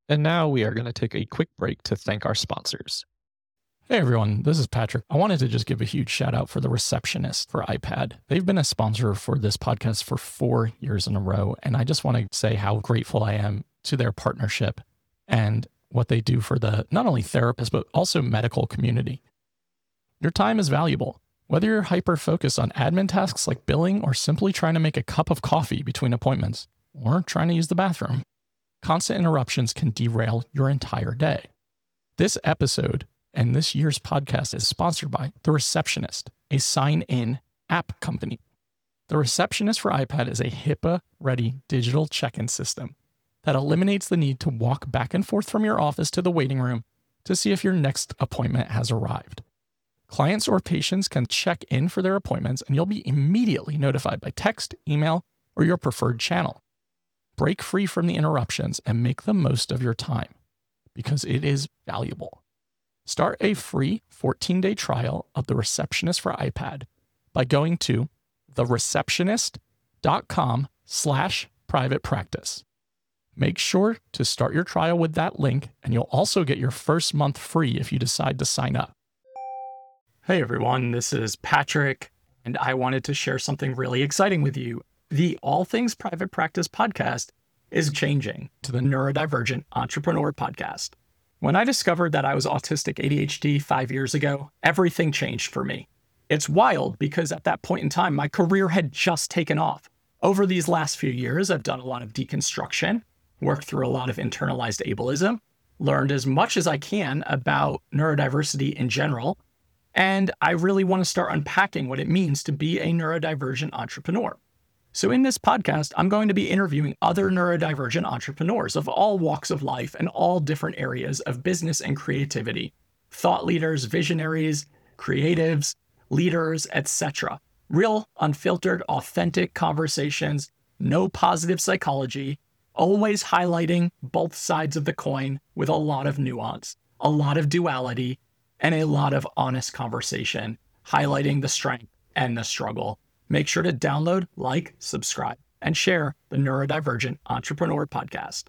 And now we are going to take a quick break to thank our sponsors. Hey everyone, this is Patrick. I wanted to just give a huge shout out for The Receptionist for iPad. They've been a sponsor for this podcast for 4 years in a row, and I just want to say how grateful I am to their partnership and what they do for the not only therapists, but also medical community. Your time is valuable. Whether you're hyper-focused on admin tasks like billing or simply trying to make a cup of coffee between appointments or trying to use the bathroom, constant interruptions can derail your entire day. This episode and this year's podcast is sponsored by The Receptionist, a sign-in app company. The Receptionist for iPad is a HIPAA-ready digital check-in system that eliminates the need to walk back and forth from your office to the waiting room to see if your next appointment has arrived. Clients or patients can check in for their appointments, and you'll be immediately notified by text, email, or your preferred channel. Break free from the interruptions and make the most of your time, because it is valuable. Start a free 14-day trial of The Receptionist for iPad by going to thereceptionist.com/private practice. Make sure to start your trial with that link, and you'll also get your first month free if you decide to sign up. Hey everyone, this is Patrick, and I wanted to share something really exciting with you. The All Things Private Practice podcast is changing to the Neurodivergent Entrepreneur podcast. When I discovered that I was autistic ADHD 5 years ago, everything changed for me. It's wild because at that point in time, my career had just taken off. Over these last few years, I've done a lot of deconstruction, worked through a lot of internalized ableism, learned as much as I can about neurodiversity in general, and I really want to start unpacking what it means to be a neurodivergent entrepreneur. So in this podcast, I'm going to be interviewing other neurodivergent entrepreneurs of all walks of life and all different areas of business and creativity. Thought leaders, visionaries, creatives, leaders, etc. Real, unfiltered, authentic conversations, no positive psychology, always highlighting both sides of the coin with a lot of nuance, a lot of duality, and a lot of honest conversation, highlighting the strength and the struggle. Make sure to download, like, subscribe, and share the Neurodivergent Entrepreneur podcast.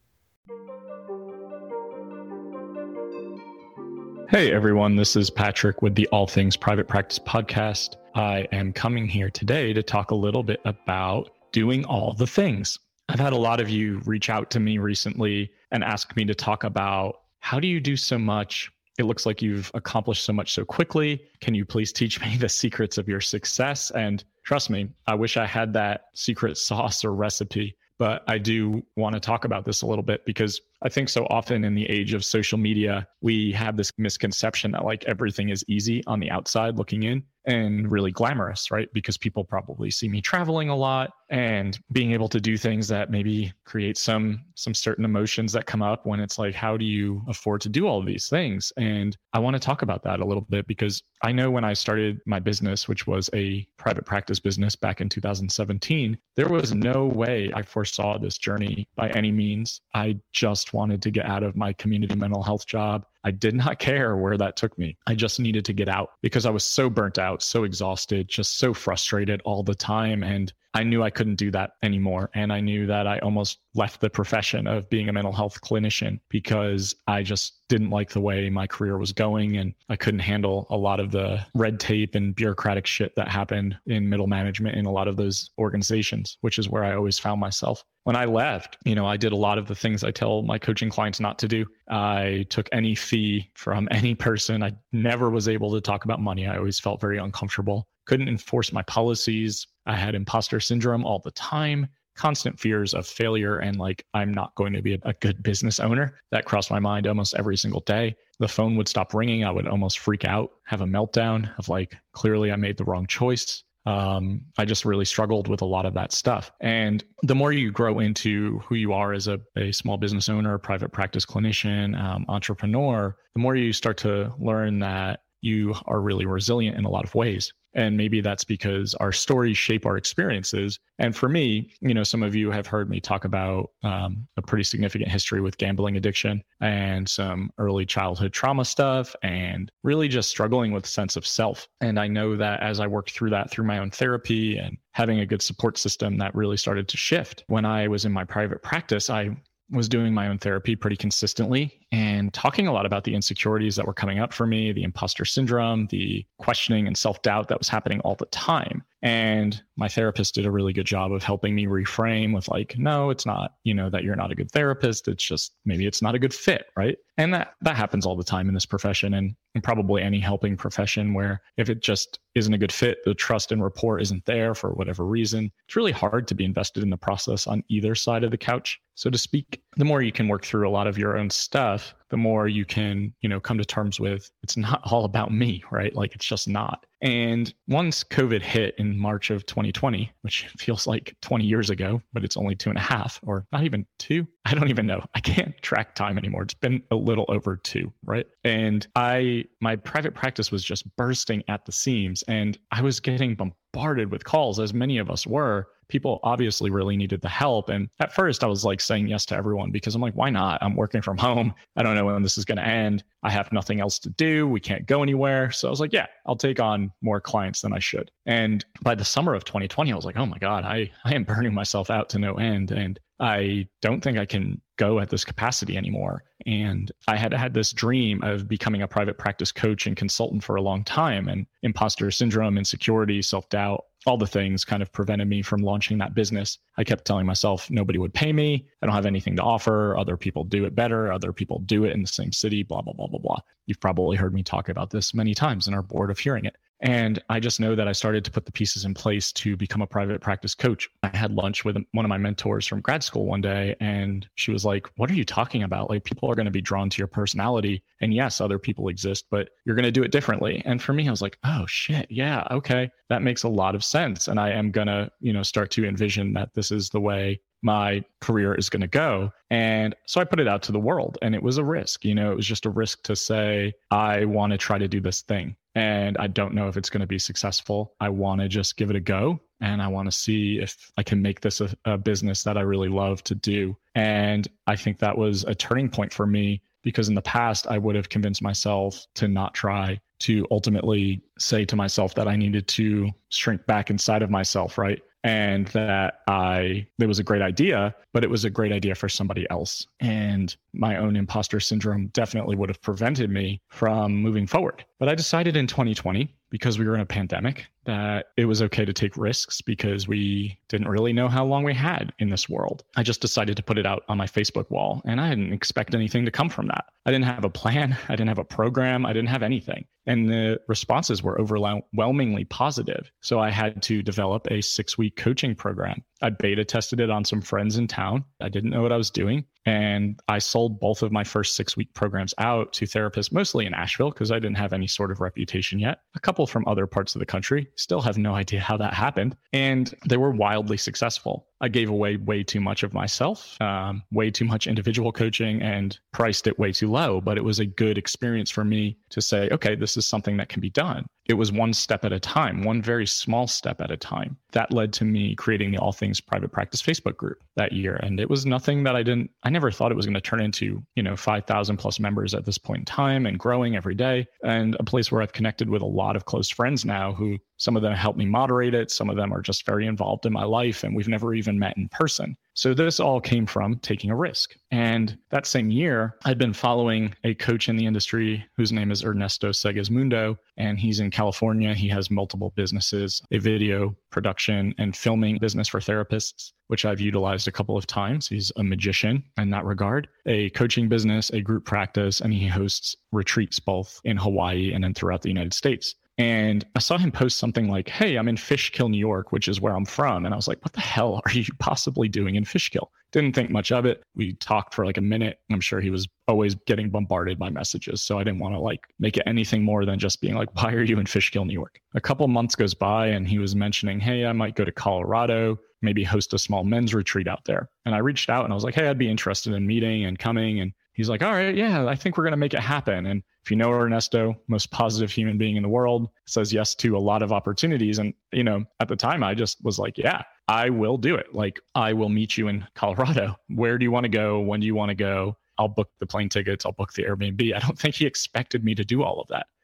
Hey everyone, this is Patrick with the All Things Private Practice podcast. I am coming here today to talk a little bit about doing all the things. I've had a lot of you reach out to me recently and ask me to talk about how do you do so much? It looks like you've accomplished so much so quickly. Can you please teach me the secrets of your success? And trust me, I wish I had that secret sauce or recipe, but I do want to talk about this a little bit because I think so often in the age of social media, we have this misconception that like everything is easy on the outside looking in and really glamorous, right? Because people probably see me traveling a lot and being able to do things that maybe create some certain emotions that come up when it's like, how do you afford to do all of these things? And I want to talk about that a little bit because I know when I started my business, which was a private practice business back in 2017, there was no way I foresaw this journey by any means. I just wanted to get out of my community mental health job. I did not care where that took me. I just needed to get out because I was so burnt out, so exhausted, just so frustrated all the time. And I knew I couldn't do that anymore. And I knew that I almost left the profession of being a mental health clinician because I just didn't like the way my career was going. And I couldn't handle a lot of the red tape and bureaucratic shit that happened in middle management in a lot of those organizations, which is where I always found myself. When I left, I did a lot of the things I tell my coaching clients not to do. I took any fee from any person. I never was able to talk about money. I always felt very uncomfortable. Couldn't enforce my policies. I had imposter syndrome all the time, constant fears of failure and like, I'm not going to be a good business owner. That crossed my mind almost every single day. The phone would stop ringing. I would almost freak out, have a meltdown of like, clearly I made the wrong choice. I just really struggled with a lot of that stuff. And the more you grow into who you are as a small business owner, private practice clinician, entrepreneur, the more you start to learn that you are really resilient in a lot of ways. And maybe that's because our stories shape our experiences. And for me, some of you have heard me talk about a pretty significant history with gambling addiction and some early childhood trauma stuff and really just struggling with sense of self. And I know that as I worked through that through my own therapy and having a good support system, that really started to shift. When I was in my private practice, I was doing my own therapy pretty consistently and talking a lot about the insecurities that were coming up for me, the imposter syndrome, the questioning and self-doubt that was happening all the time. And my therapist did a really good job of helping me reframe with like, no, it's not, that you're not a good therapist. It's just maybe it's not a good fit, right? And that happens all the time in this profession and probably any helping profession where if it just isn't a good fit, the trust and rapport isn't there for whatever reason, it's really hard to be invested in the process on either side of the couch, so to speak. The more you can work through a lot of your own stuff, the more you can, come to terms with it's not all about me, right? Like it's just not. And once COVID hit in March of 2020, which feels like 20 years ago, but it's only 2.5 or not even 2. I don't even know. I can't track time anymore. It's been a little over 2, right? And my private practice was just bursting at the seams and I was getting bombarded with calls, as many of us were. People obviously really needed the help. And at first I was like saying yes to everyone because I'm like, why not? I'm working from home. I don't know when this is going to end. I have nothing else to do. We can't go anywhere. So I was like, yeah, I'll take on more clients than I should. And by the summer of 2020, I was like, oh my God, I am burning myself out to no end. And I don't think I can go at this capacity anymore. And I had this dream of becoming a private practice coach and consultant for a long time. And imposter syndrome, insecurity, self-doubt, all the things kind of prevented me from launching that business. I kept telling myself nobody would pay me. I don't have anything to offer. Other people do it better. Other people do it in the same city, blah, blah, blah, blah, blah. You've probably heard me talk about this many times and are bored of hearing it. And I just know that I started to put the pieces in place to become a private practice coach. I had lunch with one of my mentors from grad school one day, and she was like, what are you talking about? Like, people are going to be drawn to your personality. And yes, other people exist, but you're going to do it differently. And for me, I was like, oh shit, yeah, okay. That makes a lot of sense. And I am going to, start to envision that this is the way my career is going to go. And so I put it out to the world, and it was a risk. It was just a risk to say, I want to try to do this thing. And I don't know if it's going to be successful. I want to just give it a go. And I want to see if I can make this a business that I really love to do. And I think that was a turning point for me, because in the past, I would have convinced myself to not try, to ultimately say to myself that I needed to shrink back inside of myself, right? And that it was a great idea, but it was a great idea for somebody else. And my own imposter syndrome definitely would have prevented me from moving forward. But I decided in 2020, because we were in a pandemic, that it was okay to take risks because we didn't really know how long we had in this world. I just decided to put it out on my Facebook wall, and I didn't expect anything to come from that. I didn't have a plan. I didn't have a program. I didn't have anything. And the responses were overwhelmingly positive. So I had to develop a 6-week coaching program. I beta tested it on some friends in town. I didn't know what I was doing. And I sold both of my first 6-week programs out to therapists, mostly in Asheville, because I didn't have any sort of reputation yet. A couple from other parts of the country. Still have no idea how that happened. And they were wildly successful. I gave away way too much of myself, way too much individual coaching, and priced it way too low. But it was a good experience for me to say, okay, this is something that can be done. It was one step at a time, one very small step at a time. That led to me creating the All Things Private Practice Facebook group that year. And it was nothing that I never thought it was going to turn into, 5,000 plus members at this point in time and growing every day. And a place where I've connected with a lot of close friends now who some of them help me moderate it. Some of them are just very involved in my life, and we've never even met in person. So this all came from taking a risk. And that same year, I'd been following a coach in the industry whose name is Ernesto Segismundo, and he's in California. He has multiple businesses, a video production and filming business for therapists, which I've utilized a couple of times. He's a magician in that regard, a coaching business, a group practice, and he hosts retreats both in Hawaii and then throughout the United States. And I saw him post something like, hey, I'm in Fishkill, New York, which is where I'm from. And I was like, what the hell are you possibly doing in Fishkill? Didn't think much of it. We talked for like a minute. I'm sure he was always getting bombarded by messages. So I didn't want to make it anything more than just being like, why are you in Fishkill, New York? A couple months goes by and he was mentioning, hey, I might go to Colorado, maybe host a small men's retreat out there. And I reached out and I was like, hey, I'd be interested in meeting and coming. And he's like, all right, yeah, I think we're going to make it happen. And if you know Ernesto, most positive human being in the world, says yes to a lot of opportunities. And, at the time, I just was like, yeah, I will do it. Like, I will meet you in Colorado. Where do you want to go? When do you want to go? I'll book the plane tickets. I'll book the Airbnb. I don't think he expected me to do all of that.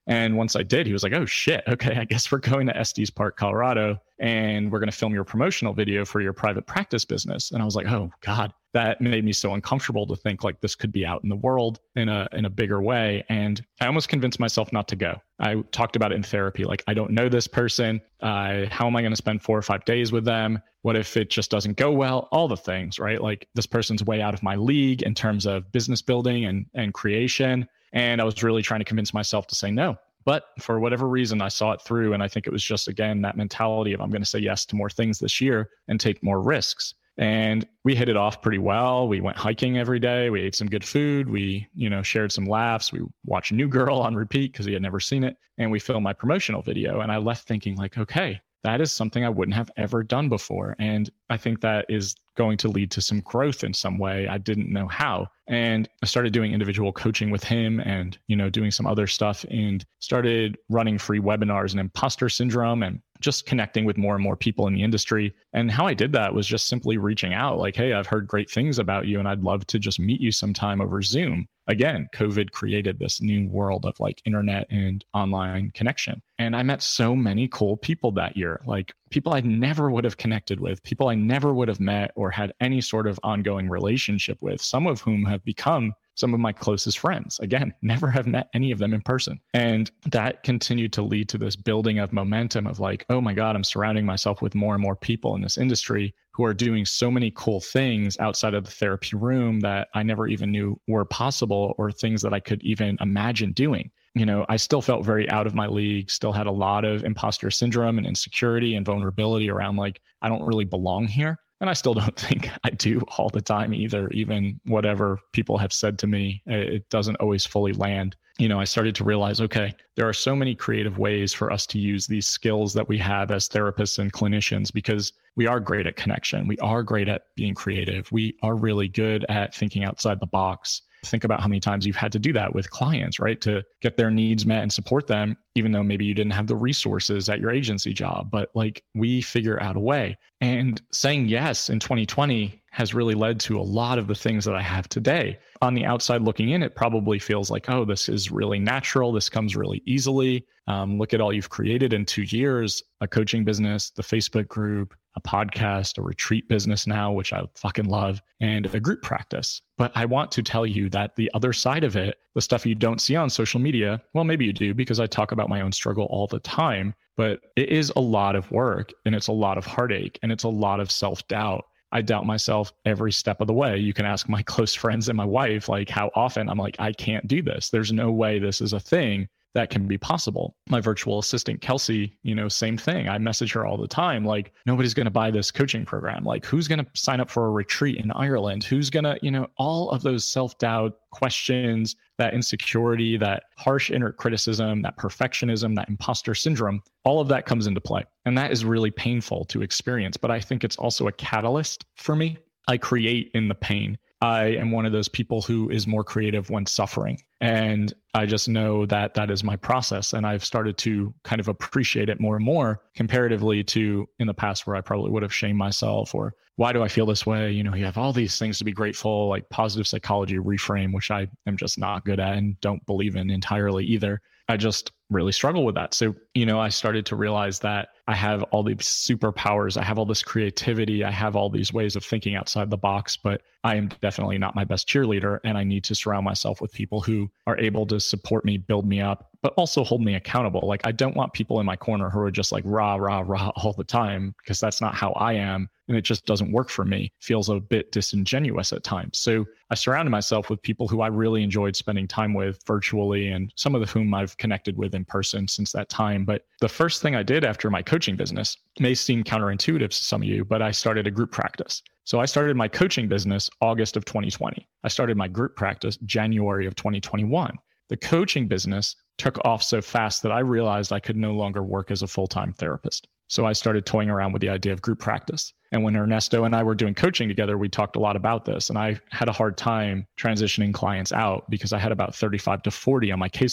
And once I did, he was like, oh shit, okay, I guess we're going to Estes Park, Colorado, and we're going to film your promotional video for your private practice business. And I was like, oh God, that made me so uncomfortable to think like this could be out in the world in a bigger way. And I almost convinced myself not to go. I talked about it in therapy. Like, I don't know this person. How am I going to spend 4 or 5 days with them? What if it just doesn't go well? All the things, right? Like, this person's way out of my league in terms of business building and creation. And I was really trying to convince myself to say no. But for whatever reason, I saw it through. And I think it was just, again, that mentality of I'm going to say yes to more things this year and take more risks. And we hit it off pretty well. We went hiking every day. We ate some good food. We, shared some laughs. We watched New Girl on repeat because he had never seen it. And we filmed my promotional video. And I left thinking like, okay, that is something I wouldn't have ever done before. And I think that is going to lead to some growth in some way. I didn't know how. And I started doing individual coaching with him and, doing some other stuff, and started running free webinars on imposter syndrome and just connecting with more and more people in the industry. And how I did that was just simply reaching out like, hey, I've heard great things about you and I'd love to just meet you sometime over Zoom. Again, COVID created this new world of like internet and online connection. And I met so many cool people that year, like people I never would have connected with, people I never would have met or had any sort of ongoing relationship with, some of whom have become some of my closest friends. Again, never have met any of them in person. And that continued to lead to this building of momentum of like, oh my God, I'm surrounding myself with more and more people in this industry who are doing so many cool things outside of the therapy room that I never even knew were possible, or things that I could even imagine doing. I still felt very out of my league, still had a lot of imposter syndrome and insecurity and vulnerability around like, I don't really belong here. And I still don't think I do all the time either. Even whatever people have said to me, it doesn't always fully land. I started to realize, okay, there are so many creative ways for us to use these skills that we have as therapists and clinicians, because we are great at connection. We are great at being creative. We are really good at thinking outside the box. Think about how many times you've had to do that with clients, right? To get their needs met and support them, even though maybe you didn't have the resources at your agency job. But like, we figure out a way. And saying yes in 2020 has really led to a lot of the things that I have today. On the outside looking in, it probably feels like, oh, this is really natural. This comes really easily. Look at all you've created in 2 years, a coaching business, the Facebook group, a podcast, a retreat business now, which I fucking love, and a group practice. But I want to tell you that the other side of it, the stuff you don't see on social media, well, maybe you do, because I talk about my own struggle all the time, but it is a lot of work, and it's a lot of heartache, and it's a lot of self-doubt. I doubt myself every step of the way. You can ask my close friends and my wife, like how often I'm like, I can't do this. There's no way this is a thing that can be possible. My virtual assistant, Kelsey, same thing. I message her all the time, like, nobody's going to buy this coaching program. Like, who's going to sign up for a retreat in Ireland? Who's going to, all of those self-doubt questions, that insecurity, that harsh inner criticism, that perfectionism, that imposter syndrome, all of that comes into play. And that is really painful to experience. But I think it's also a catalyst for me. I create in the pain. I am one of those people who is more creative when suffering. And I just know that that is my process. And I've started to kind of appreciate it more and more comparatively to in the past, where I probably would have shamed myself, or why do I feel this way? You have all these things to be grateful, like positive psychology reframe, which I am just not good at and don't believe in entirely either. I just really struggle with that. So, I started to realize that I have all these superpowers. I have all this creativity. I have all these ways of thinking outside the box, but I am definitely not my best cheerleader. And I need to surround myself with people who are able to support me, build me up, but also hold me accountable. Like, I don't want people in my corner who are just like rah, rah, rah all the time, because that's not how I am. And it just doesn't work for me. Feels a bit disingenuous at times. So I surrounded myself with people who I really enjoyed spending time with virtually, and some of whom I've connected with in person since that time. But the first thing I did after my coaching business may seem counterintuitive to some of you, but I started a group practice. So I started my coaching business August of 2020. I started my group practice January of 2021. The coaching business took off so fast that I realized I could no longer work as a full-time therapist. So I started toying around with the idea of group practice. And when Ernesto and I were doing coaching together, we talked a lot about this. And I had a hard time transitioning clients out because I had about 35 to 40 on my caseload.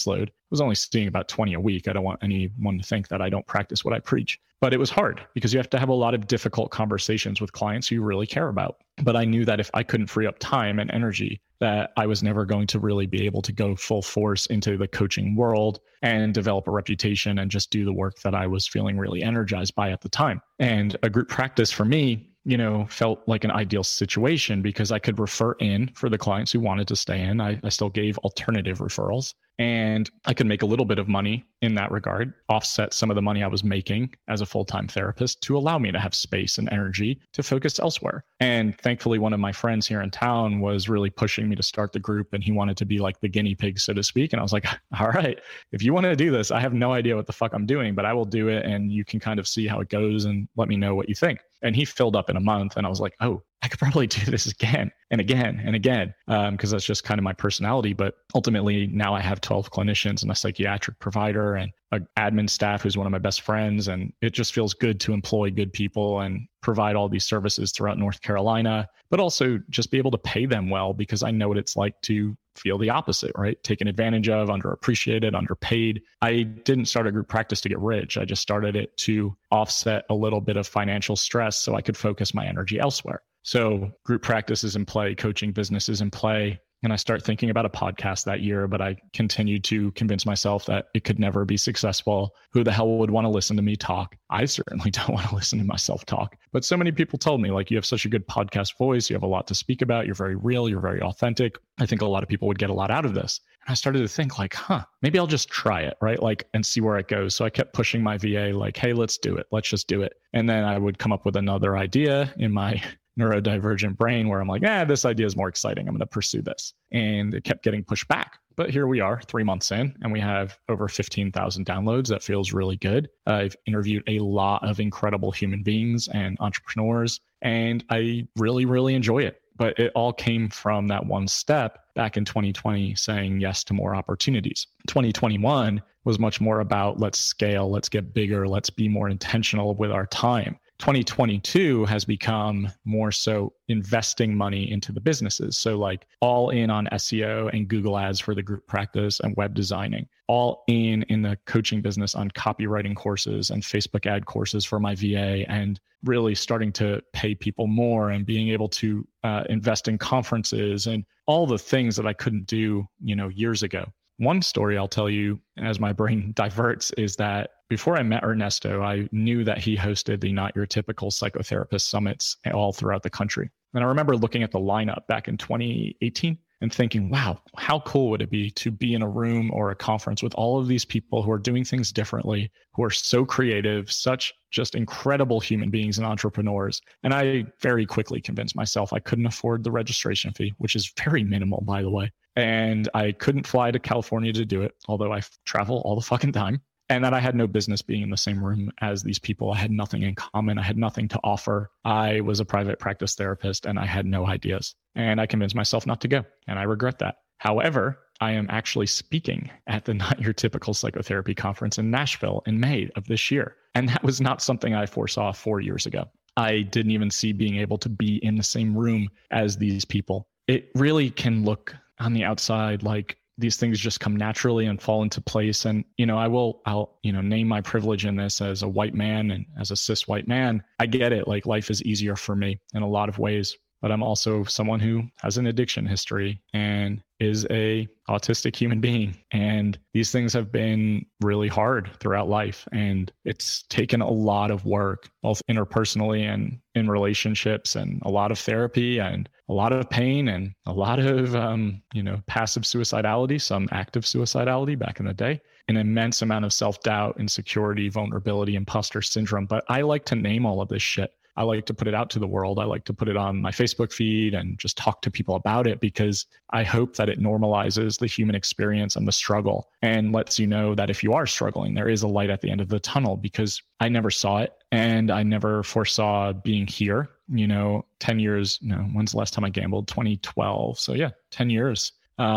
was only seeing about 20 a week. I don't want anyone to think that I don't practice what I preach. But it was hard because you have to have a lot of difficult conversations with clients who you really care about. But I knew that if I couldn't free up time and energy, that I was never going to really be able to go full force into the coaching world and develop a reputation and just do the work that I was feeling really energized by at the time. And a group practice for me, felt like an ideal situation because I could refer in for the clients who wanted to stay in. I still gave alternative referrals, and I could make a little bit of money in that regard, offset some of the money I was making as a full-time therapist to allow me to have space and energy to focus elsewhere. And thankfully, one of my friends here in town was really pushing me to start the group, and he wanted to be like the guinea pig, so to speak. And I was like, all right, if you want to do this, I have no idea what the fuck I'm doing, but I will do it. And you can kind of see how it goes and let me know what you think. And he filled up in a month, and I was like, oh, I could probably do this again and again and again, because that's just kind of my personality. But ultimately, now I have 12 clinicians and a psychiatric provider and an admin staff who's one of my best friends. And it just feels good to employ good people and provide all these services throughout North Carolina, but also just be able to pay them well, because I know what it's like to feel the opposite, right? Taken advantage of, underappreciated, underpaid. I didn't start a group practice to get rich. I just started it to offset a little bit of financial stress so I could focus my energy elsewhere. So group practice is in play, coaching business is in play. And I start thinking about a podcast that year, but I continued to convince myself that it could never be successful. Who the hell would want to listen to me talk? I certainly don't want to listen to myself talk. But so many people told me, like, you have such a good podcast voice. You have a lot to speak about. You're very real. You're very authentic. I think a lot of people would get a lot out of this. And I started to think like, maybe I'll just try it, right? Like, and see where it goes. So I kept pushing my VA like, hey, let's do it. Let's just do it. And then I would come up with another idea in my neurodivergent brain where I'm like, this idea is more exciting. I'm going to pursue this. And it kept getting pushed back. But here we are 3 months in, and we have over 15,000 downloads. That feels really good. I've interviewed a lot of incredible human beings and entrepreneurs, and I really, really enjoy it. But it all came from that one step back in 2020, saying yes to more opportunities. 2021 was much more about let's scale, let's get bigger, let's be more intentional with our time. 2022 has become more so investing money into the businesses. So like all in on SEO and Google ads for the group practice and web designing, all in the coaching business on copywriting courses and Facebook ad courses for my VA, and really starting to pay people more and being able to invest in conferences and all the things that I couldn't do, years ago. One story I'll tell you as my brain diverts is that before I met Ernesto, I knew that he hosted the Not Your Typical Psychotherapist Summits all throughout the country. And I remember looking at the lineup back in 2018 and thinking, wow, how cool would it be to be in a room or a conference with all of these people who are doing things differently, who are so creative, such just incredible human beings and entrepreneurs. And I very quickly convinced myself I couldn't afford the registration fee, which is very minimal, by the way. And I couldn't fly to California to do it, although I travel all the fucking time. And that I had no business being in the same room as these people. I had nothing in common. I had nothing to offer. I was a private practice therapist and I had no ideas. And I convinced myself not to go. And I regret that. However, I am actually speaking at the Not Your Typical Psychotherapy Conference in Nashville in May of this year. And that was not something I foresaw 4 years ago. I didn't even see being able to be in the same room as these people. It really can look on the outside like these things just come naturally and fall into place. And, I'll name my privilege in this as a white man and as a cis white man. I get it. Like, life is easier for me in a lot of ways, but I'm also someone who has an addiction history and is a autistic human being. And these things have been really hard throughout life. And it's taken a lot of work, both interpersonally and in relationships, and a lot of therapy and a lot of pain and a lot of, passive suicidality, some active suicidality back in the day, an immense amount of self-doubt, insecurity, vulnerability, imposter syndrome. But I like to name all of this shit. I like to put it out to the world. I like to put it on my Facebook feed and just talk to people about it, because I hope that it normalizes the human experience and the struggle and lets you know that if you are struggling, there is a light at the end of the tunnel, because I never saw it and I never foresaw being here. 10 years, when's the last time I gambled? 2012. So yeah, 10 years.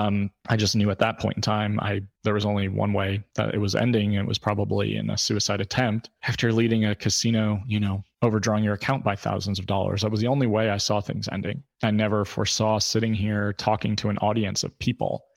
I just knew at that point in time, there was only one way that it was ending. And it was probably in a suicide attempt. After leading a casino, overdrawing your account by thousands of dollars, that was the only way I saw things ending. I never foresaw sitting here talking to an audience of people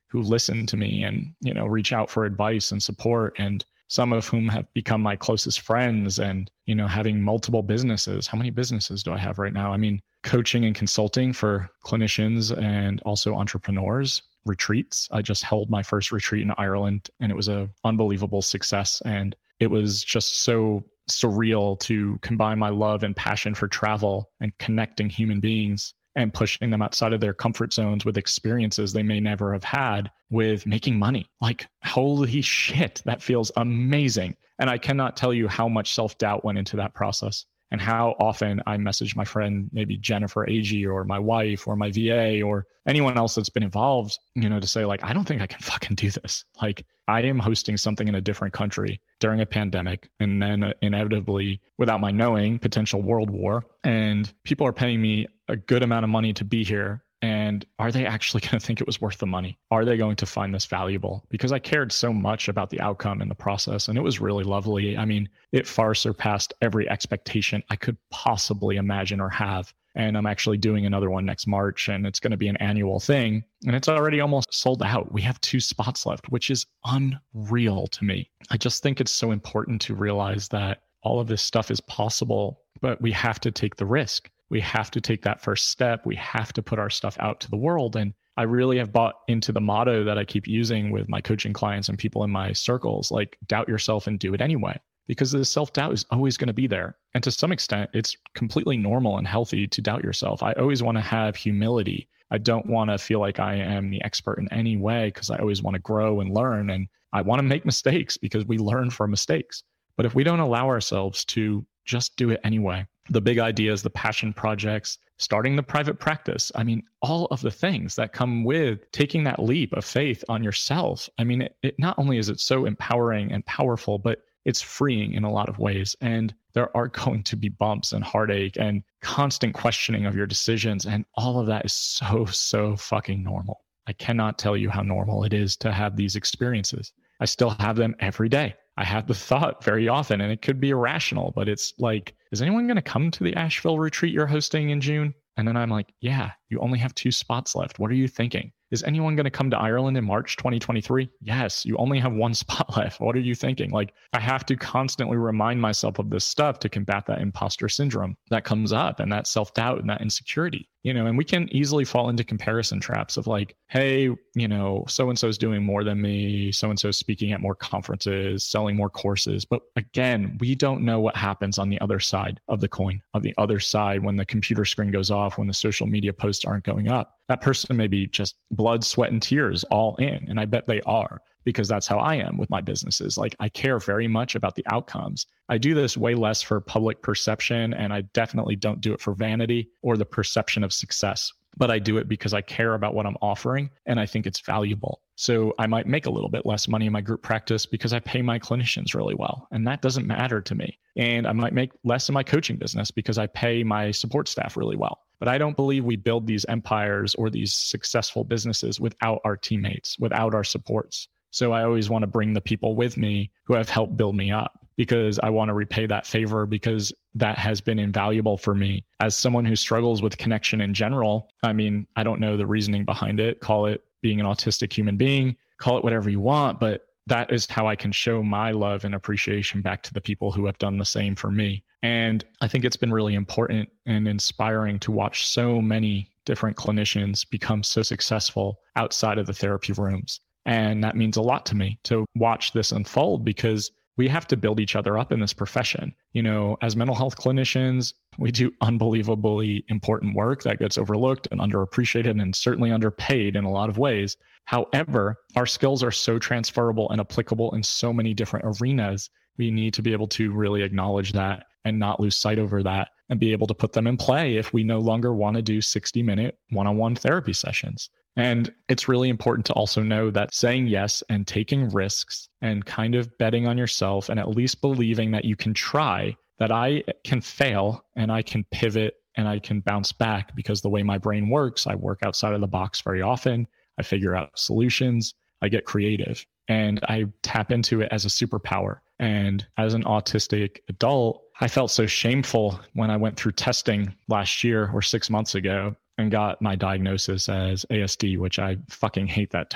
who listen to me and, reach out for advice and support, and some of whom have become my closest friends, and, having multiple businesses. How many businesses do I have right now? I mean, coaching and consulting for clinicians and also entrepreneurs, retreats. I just held my first retreat in Ireland, and it was an unbelievable success. And it was just so surreal to combine my love and passion for travel and connecting human beings and pushing them outside of their comfort zones with experiences they may never have had, with making money. Like, holy shit, that feels amazing. And I cannot tell you how much self-doubt went into that process, and how often I message my friend, maybe Jennifer Agee, or my wife, or my VA, or anyone else that's been involved, to say, like, I don't think I can fucking do this. Like, I am hosting something in a different country during a pandemic, and then inevitably, without my knowing, potential world war. And people are paying me a good amount of money to be here. And are they actually going to think it was worth the money? Are they going to find this valuable? Because I cared so much about the outcome and the process, and it was really lovely. I mean, it far surpassed every expectation I could possibly imagine or have. And I'm actually doing another one next March, and it's going to be an annual thing. And it's already almost sold out. We have 2 spots left, which is unreal to me. I just think it's so important to realize that all of this stuff is possible, but we have to take the risk. We have to take that first step. We have to put our stuff out to the world. And I really have bought into the motto that I keep using with my coaching clients and people in my circles, like, doubt yourself and do it anyway. Because the self-doubt is always going to be there. And to some extent, it's completely normal and healthy to doubt yourself. I always want to have humility. I don't want to feel like I am the expert in any way, because I always want to grow and learn. And I want to make mistakes because we learn from mistakes. But if we don't allow ourselves to just do it anyway, the big ideas, the passion projects, starting the private practice, I mean, all of the things that come with taking that leap of faith on yourself. I mean, it not only is it so empowering and powerful, but it's freeing in a lot of ways. And there are going to be bumps and heartache and constant questioning of your decisions. And all of that is so fucking normal. I cannot tell you how normal it is to have these experiences. I still have them every day. I have the thought very often, and it could be irrational, but it's like, is anyone going to come to the Asheville retreat you're hosting in June? And then I'm like, yeah, you only have 2 spots left. What are you thinking? Is anyone going to come to Ireland in March 2023? Yes, you only have 1 spot left. What are you thinking? Like, I have to constantly remind myself of this stuff to combat that imposter syndrome that comes up, and that self-doubt and that insecurity, and we can easily fall into comparison traps of like, hey, so-and-so is doing more than me. So-and-so is speaking at more conferences, selling more courses. But again, we don't know what happens on the other side of the coin, of the other side, when the computer screen goes off, when the social media posts aren't going up. That person may be just blood, sweat, and tears all in. And I bet they are, because that's how I am with my businesses. Like, I care very much about the outcomes. I do this way less for public perception, and I definitely don't do it for vanity or the perception of success. But I do it because I care about what I'm offering, and I think it's valuable. So I might make a little bit less money in my group practice because I pay my clinicians really well, and that doesn't matter to me. And I might make less in my coaching business because I pay my support staff really well. But I don't believe we build these empires or these successful businesses without our teammates, without our supports. So I always want to bring the people with me who have helped build me up, because I want to repay that favor, because that has been invaluable for me as someone who struggles with connection in general. I mean, I don't know the reasoning behind it. Call it being an autistic human being, call it whatever you want, but that is how I can show my love and appreciation back to the people who have done the same for me. And I think it's been really important and inspiring to watch so many different clinicians become so successful outside of the therapy rooms. And that means a lot to me to watch this unfold, because we have to build each other up in this profession. As mental health clinicians, we do unbelievably important work that gets overlooked and underappreciated and certainly underpaid in a lot of ways. However, our skills are so transferable and applicable in so many different arenas. We need to be able to really acknowledge that and not lose sight over that, and be able to put them in play if we no longer want to do 60-minute one-on-one therapy sessions. And it's really important to also know that saying yes and taking risks and kind of betting on yourself, and at least believing that you can try, that I can fail and I can pivot and I can bounce back, because the way my brain works, I work outside of the box very often. I figure out solutions, I get creative, and I tap into it as a superpower. And as an autistic adult, I felt so shameful when I went through testing last year or 6 months ago and got my diagnosis as ASD, which I fucking hate that term.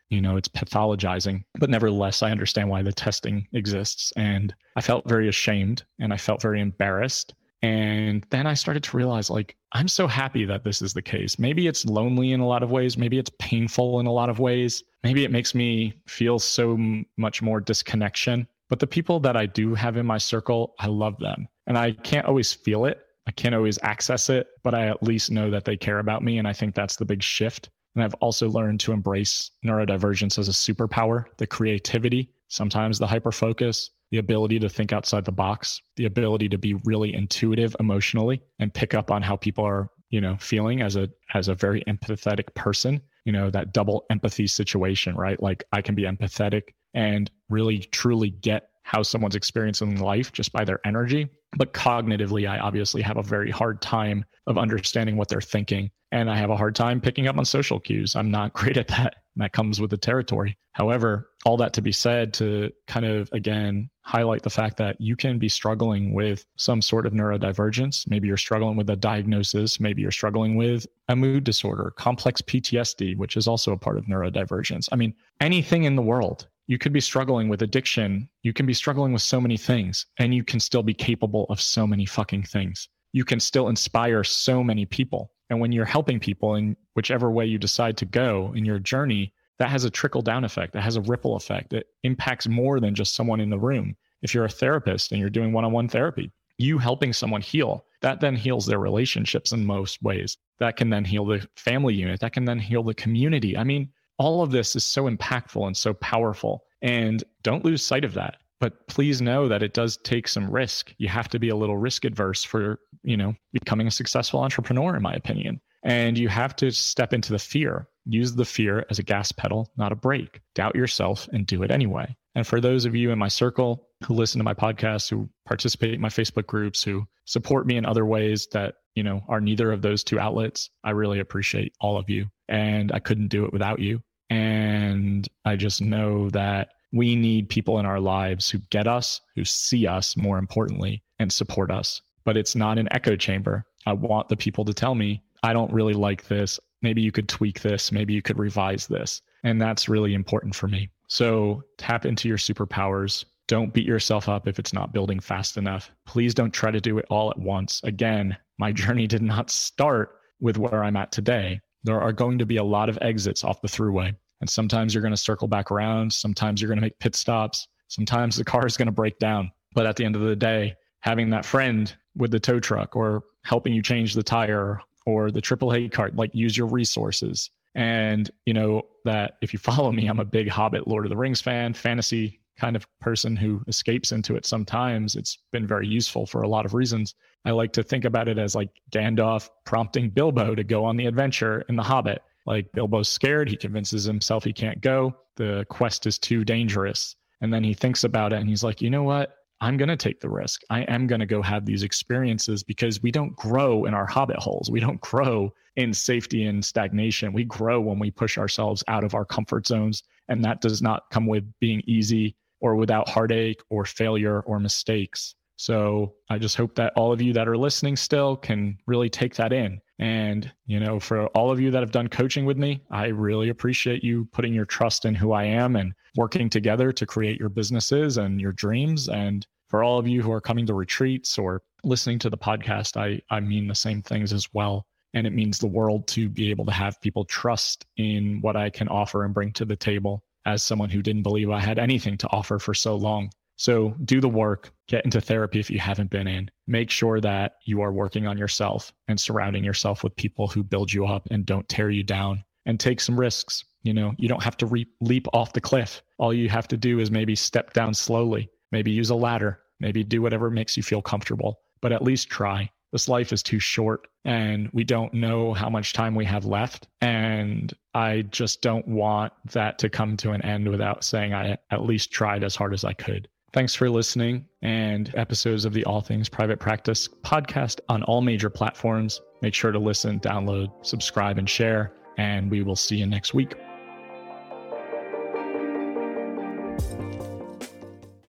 it's pathologizing. But nevertheless, I understand why the testing exists. And I felt very ashamed and I felt very embarrassed. And then I started to realize, like, I'm so happy that this is the case. Maybe it's lonely in a lot of ways. Maybe it's painful in a lot of ways. Maybe it makes me feel so much more disconnection. But the people that I do have in my circle, I love them. And I can't always feel it. I can't always access it, but I at least know that they care about me. And I think that's the big shift. And I've also learned to embrace neurodivergence as a superpower, the creativity, sometimes the hyperfocus, the ability to think outside the box, the ability to be really intuitive emotionally and pick up on how people are, feeling as a very empathetic person, that double empathy situation, right? Like I can be empathetic and really truly get how someone's experiencing life just by their energy. But cognitively, I obviously have a very hard time of understanding what they're thinking. And I have a hard time picking up on social cues. I'm not great at that. And that comes with the territory. However, all that to be said, to kind of, again, highlight the fact that you can be struggling with some sort of neurodivergence. Maybe you're struggling with a diagnosis. Maybe you're struggling with a mood disorder, complex PTSD, which is also a part of neurodivergence. I mean, anything in the world. You could be struggling with addiction. You can be struggling with so many things, and you can still be capable of so many fucking things. You can still inspire so many people. And when you're helping people in whichever way you decide to go in your journey, that has a trickle down effect. That has a ripple effect. It impacts more than just someone in the room. If you're a therapist and you're doing one-on-one therapy, you helping someone heal, that then heals their relationships in most ways. That can then heal the family unit. That can then heal the community. I mean, all of this is so impactful and so powerful, and don't lose sight of that. But please know that it does take some risk. You have to be a little risk adverse for, becoming a successful entrepreneur, in my opinion. And you have to step into the fear. Use the fear as a gas pedal, not a brake. Doubt yourself and do it anyway. And for those of you in my circle who listen to my podcast, who participate in my Facebook groups, who support me in other ways that, are neither of those two outlets, I really appreciate all of you. And I couldn't do it without you. And I just know that we need people in our lives who get us, who see us, more importantly, and support us. But it's not an echo chamber. I want the people to tell me, I don't really like this. Maybe you could tweak this. Maybe you could revise this. And that's really important for me. So tap into your superpowers. Don't beat yourself up if it's not building fast enough. Please don't try to do it all at once. Again, my journey did not start with where I'm at today. There are going to be a lot of exits off the throughway. And sometimes you're going to circle back around. Sometimes you're going to make pit stops. Sometimes the car is going to break down. But at the end of the day, having that friend with the tow truck or helping you change the tire or the AAA cart, like use your resources. And that if you follow me, I'm a big Hobbit, Lord of the Rings fan, fantasy kind of person who escapes into it sometimes. It's been very useful for a lot of reasons. I like to think about it as like Gandalf prompting Bilbo to go on the adventure in The Hobbit. Like Bilbo's scared. He convinces himself he can't go. The quest is too dangerous. And then he thinks about it and he's like, you know what? I'm going to take the risk. I am going to go have these experiences, because we don't grow in our hobbit holes. We don't grow in safety and stagnation. We grow when we push ourselves out of our comfort zones. And that does not come with being easy or without heartache or failure or mistakes. So I just hope that all of you that are listening still can really take that in. And, for all of you that have done coaching with me, I really appreciate you putting your trust in who I am and working together to create your businesses and your dreams. And for all of you who are coming to retreats or listening to the podcast, I mean the same things as well. And it means the world to be able to have people trust in what I can offer and bring to the table as someone who didn't believe I had anything to offer for so long. So do the work, get into therapy if you haven't been in. Make sure that you are working on yourself and surrounding yourself with people who build you up and don't tear you down, and take some risks. You don't have to leap off the cliff. All you have to do is maybe step down slowly, maybe use a ladder, maybe do whatever makes you feel comfortable, but at least try. This life is too short and we don't know how much time we have left. And I just don't want that to come to an end without saying I at least tried as hard as I could. Thanks for listening, and episodes of the All Things Private Practice podcast on all major platforms. Make sure to listen, download, subscribe, and share, and we will see you next week.